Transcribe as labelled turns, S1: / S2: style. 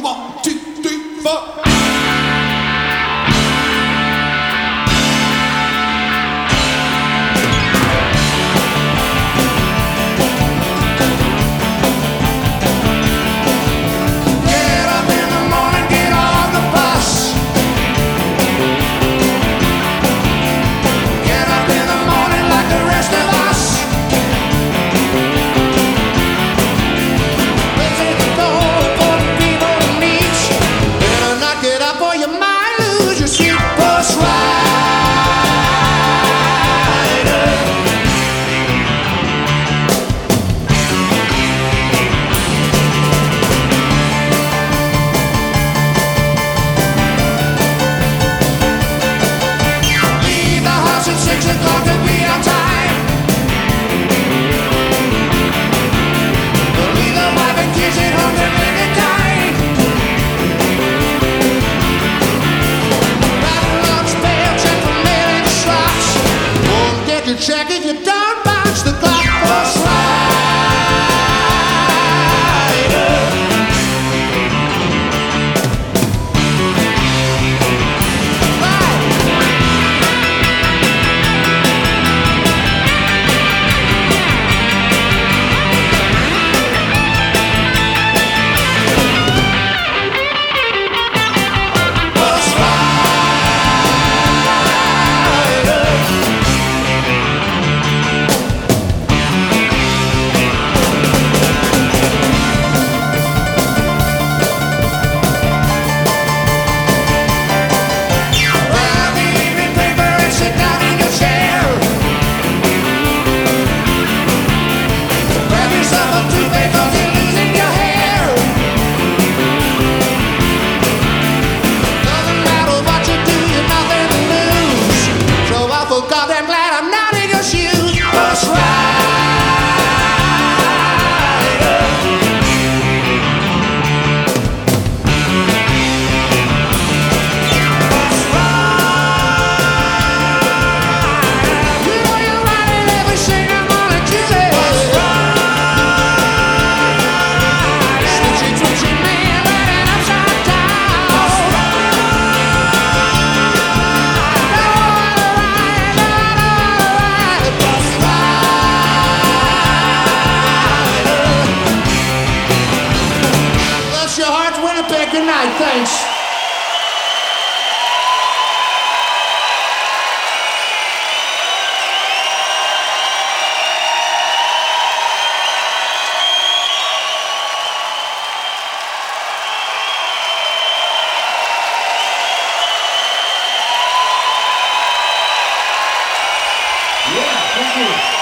S1: 1, 2, 3, 4.
S2: Check if you don't bounce the clock for slide. Goddamn glad I'm not in your shoes. Bus rider. Bus rider. You know you're riding every single morning, Julie. Bus rider. Switchy, twitchy man riding upside down. Bus your heart's Winnipeg. Good night. Thanks.
S1: Yeah, thank you.